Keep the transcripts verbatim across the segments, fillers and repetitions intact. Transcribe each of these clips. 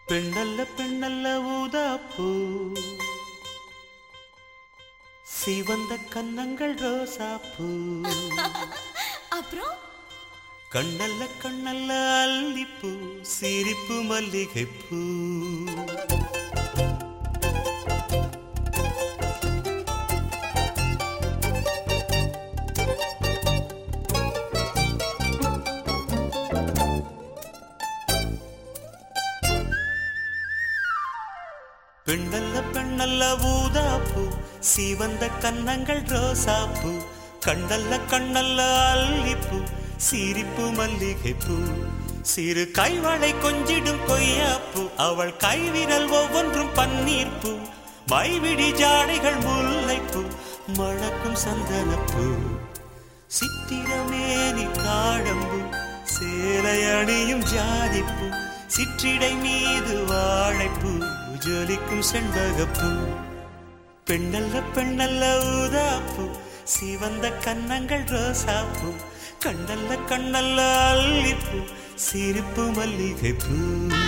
பெண்ணல்ல பெண்ணல்ல ஊதாப்பூ, சிவந்த கன்னங்கள் ரோசாப்பூ. அப்புறம் கண்ணல்ல கண்ணல்ல அல்லிப்பூ, சிரிப்பு மல்லிகைப்பூ. பெண்ணல்ல பெண்ணல்ல ஊதாப்பூ, சிவந்த கன்னங்கள் ரோசாப்பூ. கண்ணல்ல கண்ணல்ல அல்லிப்பூ, சிரிப்பு மல்லிகைப்பூ. சிறு கைவளை கொஞ்சிடும் கொய்யாப்பூ, அவள் கைவிரல் ஒவ்வொன்றும் பன்னீர்ப்பூ. மைவிடி ஜாடைகள் முல்லைப்பூ, மணக்கும் சந்தனப்பூ. சித்திரமேனி தாழம்பூ, சேலை அணியும் ஜாதிப்பூ. சிற்றிடை மீது வாழைப்பூ, ஜொலிக்கும் செண்பகப்பூ. பெண்ணல்ல பெண்ணல்ல ஊதாப்பூ, சிவந்த கன்னங்கள் ரோசாப்பூ. கண்ணல்ல கண்ணல்ல அல்லிப்பூ, சிரிப்பு மல்லிகைப்பூ.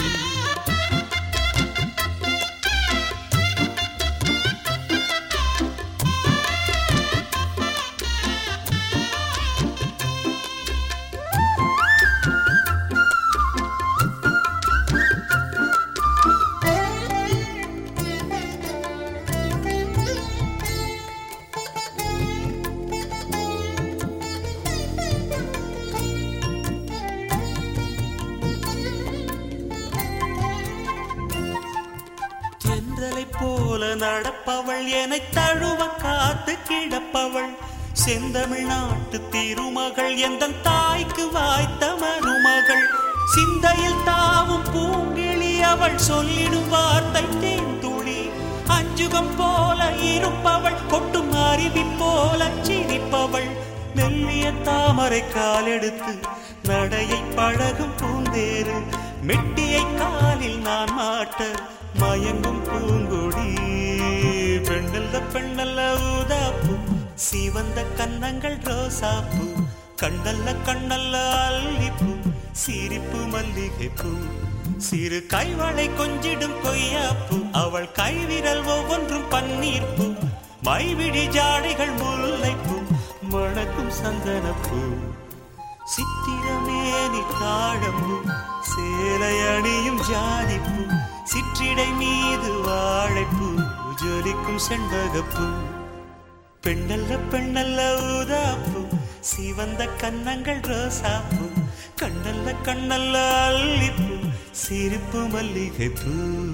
போல நடப்பவள், என்னை தழுவ காத்து கிடப்பவள். செந்தமிழ்நாட்டு திருமகள், எந்த தாய்க்கு வாய்த்த மருமகள். சிந்தையில் தாவும் பூங்கிழி, அவள் சொல்லிடும் வார்த்தை தேன்துளி. அஞ்சுகம் போல இருப்பவள், கொட்டும் அருவி போல சிரிப்பவள். மெல்லிய தாமரை காலெடுத்து நடையை பழகும் பூந்தேறு. மெட்டியை காலில் நான் மாட்ட மயங்கும் பூங்கொடி. பெண்ணல்ல பெண்ணல்ல ஊதாப்பூ, சிவந்த கன்னங்கள் ரோசாப்பூ. கண்ணல்ல கண்ணல்ல அல்லிப்பூ, சிரிப்பு மல்லிகைப்பூ. சிறு கைவளை கொஞ்சிடும் கொய்யாப்பூ, அவள் கைவிரல் ஒவ்வொன்றும் பன்னீர்ப்பூ. மைவிடி ஜாடைகள் முல்லைப்பூ, மணக்கும் சந்தனப்பூ. சித்திரமேனி தாழம்பூ, சேலை அணியும் ஜாதிப்பூ. சிற்றிடை மீது வாழைப்பூ, ஜொலிக்கும் செண்பகப்பூ. பெண்ணல்ல பெண்ணல்ல ஊதாப்பூ, சிவந்த கன்னங்கள் ரோசாப்பூ. கண்ணல்ல கண்ணல்ல அல்லிப்பூ, சிரிப்பு மல்லிகைப்பூ.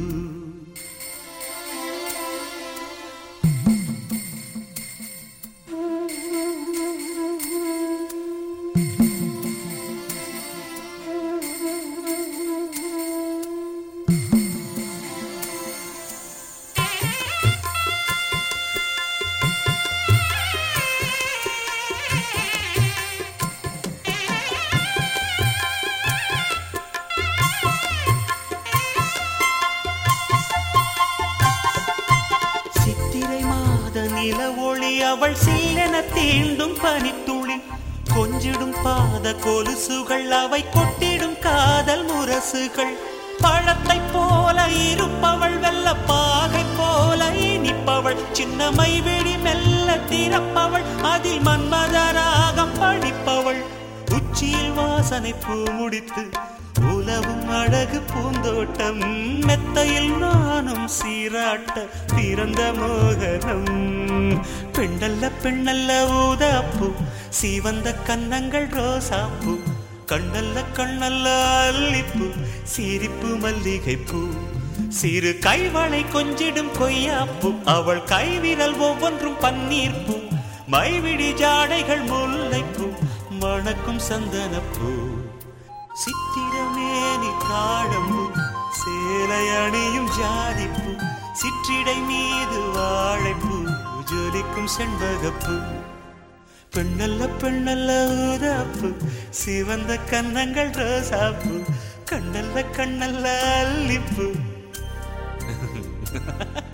நில ஒளி, அவள் சில்லென தீண்டும் பனித்துளி. கொஞ்சிடும் பாத கொலுசுகள், அவை கொட்டிடும் காதல் முரசுகள். பழத்தை போல இருப்பவள், வெள்ள பாகை போல இனிப்பவள். சின்னமை வெடி மெல்ல திறப்பவள், அதில் மன்மதராகம் படிப்பவள். உச்சியில் வாசனை பூ முடித்து உலவும் அழகு பூந்தோட்டம். மெத்தையில் நானும் சீராட்ட பிறந்த மோகனம். பெண்ணல்ல பெண்ணல்ல ஊதாப்பூ, சிவந்த கன்னங்கள் ரோசாப்பூ. கண்ணல்ல கண்ணல்ல அல்லிப்பூ, சிரிப்பு மல்லிகைப்பூ. சிறு கைவளை கொஞ்சிடும் கொய்யாப்பூ, அவள் கைவிரல் ஒவ்வொன்றும் பன்னீர்ப்பூ. மைவிடி ஜாடைகள் முல்லைப்பூ, மணக்கும் சந்தனப்பூ. சித்திரமேனி தாழம்பூ, சேலை அணியும் ஜாதிப்பூ. சிற்றிடை மீது வாழைப்பூ, ஜொலிக்கும் செண்பகப்பூ. பெண்ணல்ல பெண்ணல்ல ஊதாப்பூ, சிவந்த கன்னங்கள் ரோசாப்பூ. கண்ணல்ல கண்ணல்ல அல்லிப்பூ.